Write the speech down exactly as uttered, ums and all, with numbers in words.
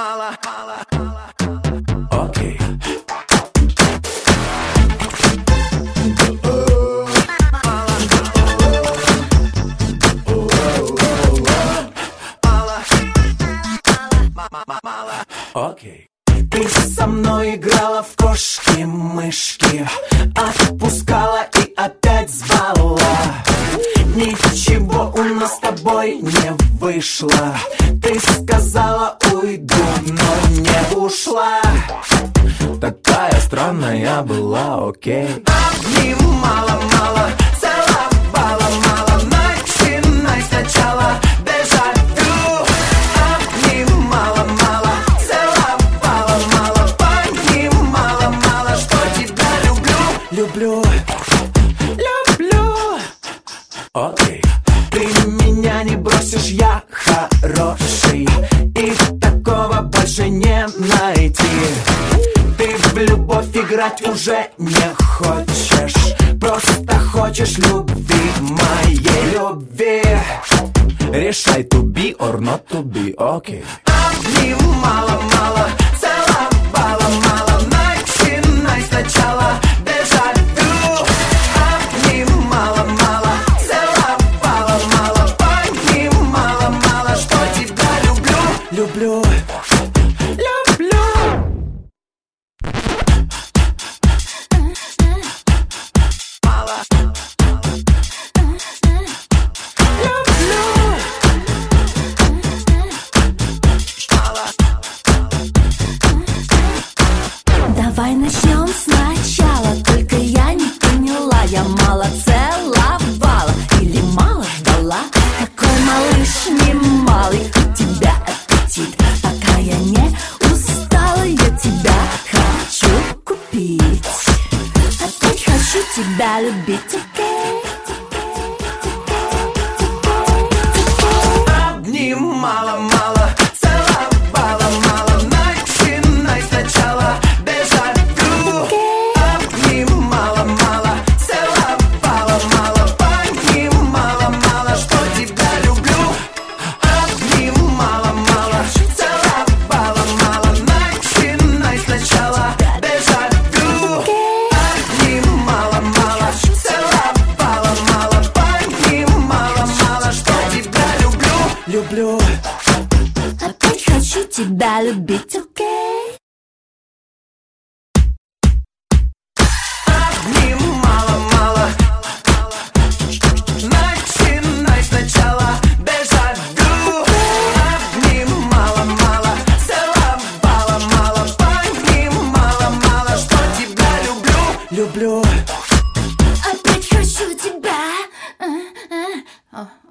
мало, мало, мало. Окей. Окей. Ты со мной играла в кошки-мышки, отпускала и опять звала. Ничего у нас с тобой не вышло. Ты сказала уйду, но не ушла. Такая странная была, окей. Обнимала мало, целовала мало. Начинай сначала. Дежавю. Обнимала мало, целовала мало. Понимала мало, что тебя люблю. Люблю, люблю. Окей. Ты меня не бросишь, я хороший, и такого больше не найти. Ты в любовь играть уже не хочешь, просто хочешь любви, моей любви. Решай, to be or not to be, окей. Обнимала мало, целовала мало. Начинай сначала. Дежавю. Обнимала мало, целовала мало. Понимала мало, что тебя люблю. Люблю, люблю. Мало. Люблю. Мало. Давай начнем сначала, только я не поняла. Я мало целовала или мало ждала? Такой малыш немалый, у тебя аппетит. Пока я не устала, я тебя хочу купить. Опять хочу тебя любить, окей? Обнимала мало, целовала мало. Начинай сначала. Дежавю. Обнимала мало, целовала мало. Понимала мало, что тебя люблю. Обнимала мало, целовала мало. Начинай сначала. Дежавю. Обнимала мало, целовала мало. Понимала мало, что тебя люблю. Люблю. Опять хочу тебя любить, окей? Обнимала мало. Начинай сначала. Дежавю. Обнимала мало, целовала мало. Понимала мало, что тебя люблю. Люблю. Опять хочу тебя. А, а. О.